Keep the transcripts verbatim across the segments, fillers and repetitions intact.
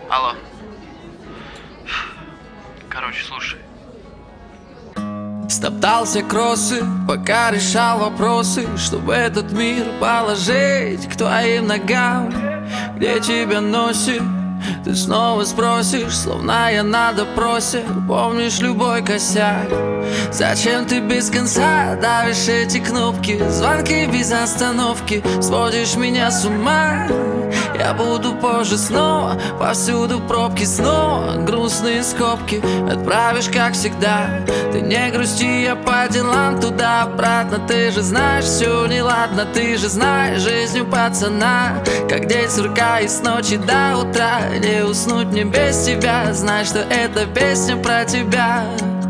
Алло. Короче, слушай. Стоптал все кроссы, пока решал вопросы, чтобы этот мир положить к твоим ногам. Где тебя носит? Ты снова спросишь, словно я на допросе. Помнишь любой косяк? Зачем ты без конца давишь эти кнопки? Звонки без остановки, сводишь меня с ума. Я буду позже снова, повсюду пробки, снова грустные скобки. Отправишь, как всегда. Ты не грусти, я по делам туда-обратно. Ты же знаешь, все неладно. Ты же знаешь жизнь у пацана, как день сурка и с ночи до утра. Не уснуть мне без тебя. Знай, что эта песня про тебя.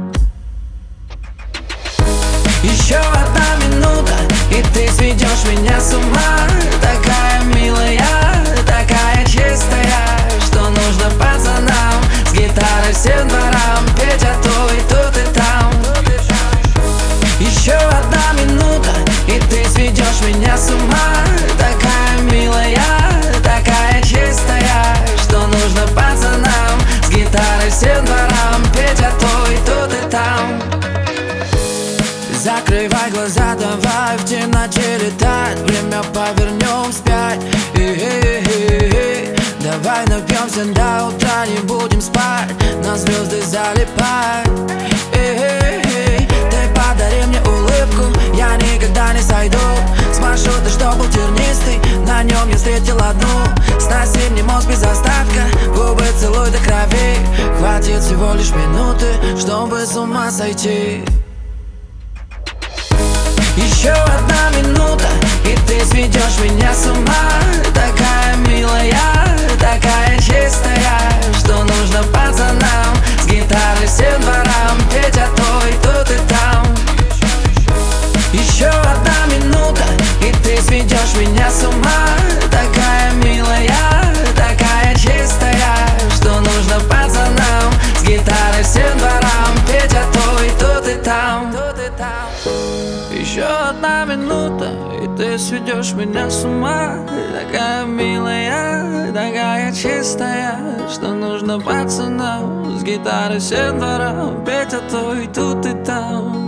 Еще одна минута, и ты сведешь меня с ума. Такая милая, такая чистая, что нужно пацанам с гитарой всем дворам петь, а то и тут и там. Еще одна минута, и ты сведешь меня с ума. Такая милая, такая чистая, что нужно пацанам с гитарой всем дворам петь, а то и тут и там. Закрывай глаза, давай в темноте летать. Время повернем вспять. И-и-и-и. Давай напьемся до утра, не будем спать, на звезды залипать. И-и-и. Ты подари мне улыбку, я никогда не сойду с маршрута, что был тернистый. На нем я встретил одну. Сноси мне мозг без остатка, губы целуй до крови. Хватит всего лишь минуты, чтобы с ума сойти. Еще одна минута, и ты сведешь меня с ума. Такая милая, такая чистая, что нужно пацанам с гитарой всем дворам петь, а то и тут и там. Еще одна минута, и ты сведешь меня с ума. Такая милая, такая чистая, что нужно пацанам с гитарой всем дворам петь, а то и тут и там. Еще одна минута, и ты сведешь меня с ума. Такая милая, такая чистая, что нужно пацанам с гитарой всем дворам петь, а то и тут и там.